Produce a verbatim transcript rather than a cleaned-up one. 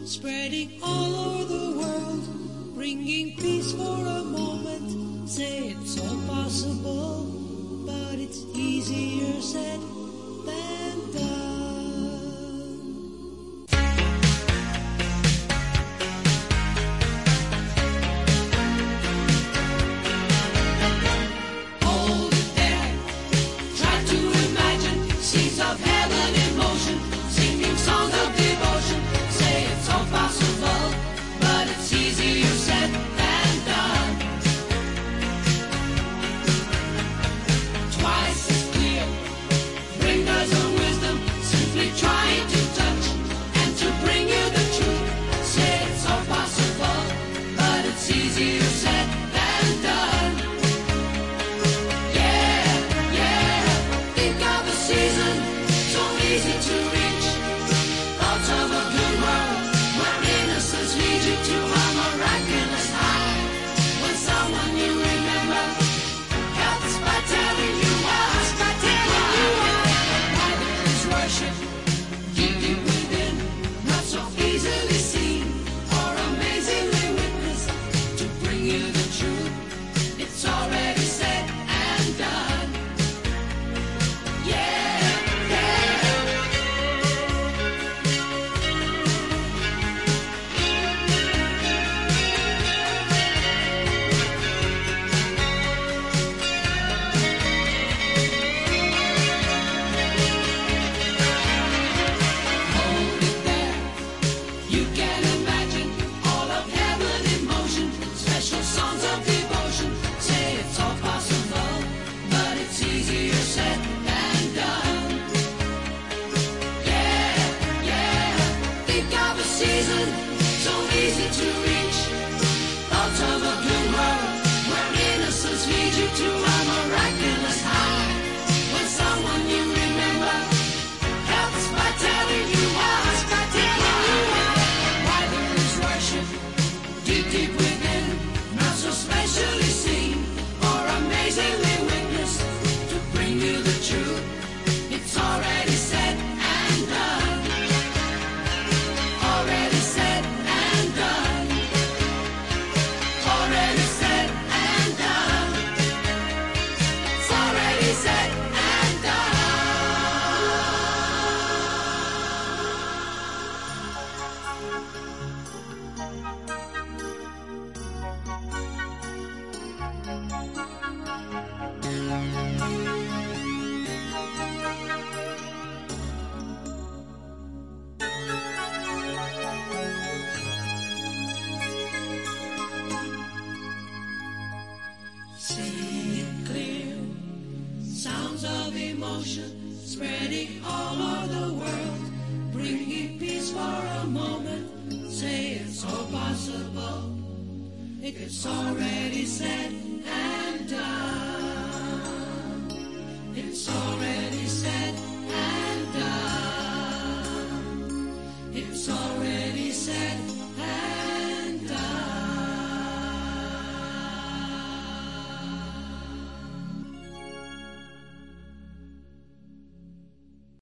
spreading all over the world, bringing peace for a moment. Say it's all possible, but it's easier said than done. Hold it there, try to imagine scenes of heaven in motion, singing songs of devotion. Say it's all possible, but it's easier said than done. Twice as clear, fingers of wisdom, simply trying to touch and to bring you the truth. Say it's all possible, but it's easier said than done. Yeah, yeah, think of a season so easy to reach. Thoughts of a good world where innocence leads you to a miraculous high. When someone you remember helps by telling you why, by telling you why. Why there is worship deep, deep within, not so easily seen or amazingly witnessed. To bring you the truth, it's already said and done. Yeah, yeah. Hold it there. You can imagine all of heaven in motion, special songs of devotion. Say it's all possible, but it's easier said than done. Yeah, yeah. Think of a season so easy to reach. Thoughts of a good world where innocence leads you to a miraculous high. When someone you remember helps by telling you why, by telling you why. Why there is worship deep, deep within, not so specially seen or amazingly witnessed. To bring you the truth, it's already said and done. Already said and done. Already said and done. It's already said and done. See it clear, sounds of emotion spreading all over the world, bringing peace for a moment. Say it's all possible, it's already said and done.